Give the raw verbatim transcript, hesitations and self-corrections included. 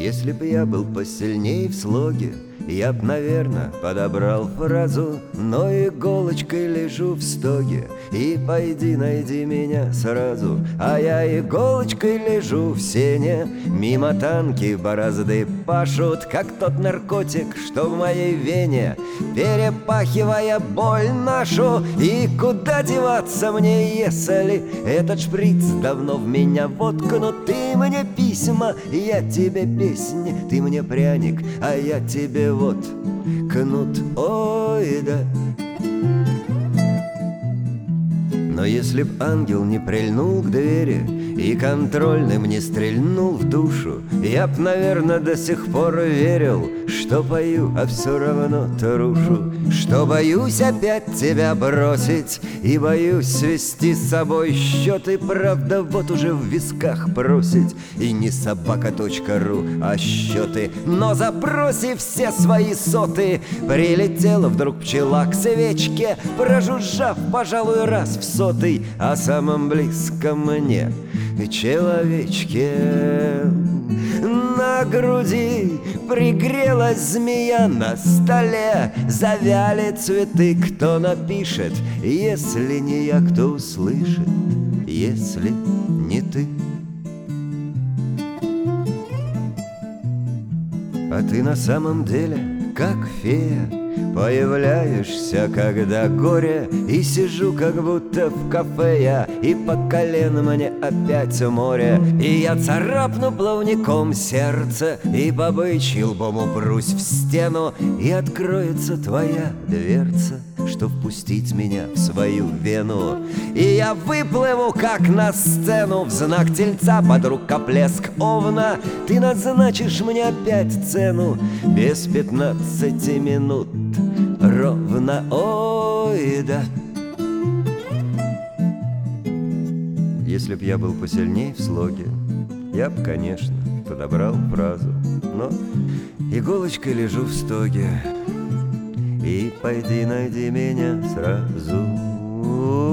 Если б я был посильней в слоге, я б, наверно, подобрал фразу: но иголочкой лежу в стоге, и пойди найди меня сразу. А я иголочкой лежу в сене, мимо танки борозды пашут, как тот наркотик, что в моей вене, перепахивая боль нашу. И куда деваться мне, если этот шприц давно в меня воткнут? Ты мне письма, я тебе песни, ты мне пряник, а я тебе вот кнут, ой да. Но если б ангел не прильнул к двери и контрольным не стрельнул в душу, я б, наверно, до сих пор верил, что пою, а все равно трушу, что боюсь опять тебя бросить и боюсь свести с собой счеты. Правда, вот уже в висках просить и не собака.ру, а счеты. Но забросив все свои соты, прилетела вдруг пчела к свечке, прожужжав, пожалуй, раз в сотый о самом близком мне человечке. На груди пригрелась змея, на столе завяли цветы. Кто напишет, если не я, кто услышит, если не ты? А ты на самом деле как фея, появляешься, когда горе, и сижу, как будто в кафе я, и по колено мне опять море. И я царапну плавником сердце, и по бычьи лбом упрусь в стену, и откроется твоя дверца, чтоб впустить меня в свою вену. И я выплыву, как на сцену, в знак тельца под рукоплеск овна. Ты назначишь мне опять цену без пятнадцати минут ровно, ой да. Если б я был посильней в слоге, я б, конечно, подобрал фразу: но иголочкой лежу в стоге, и пойди найди меня сразу.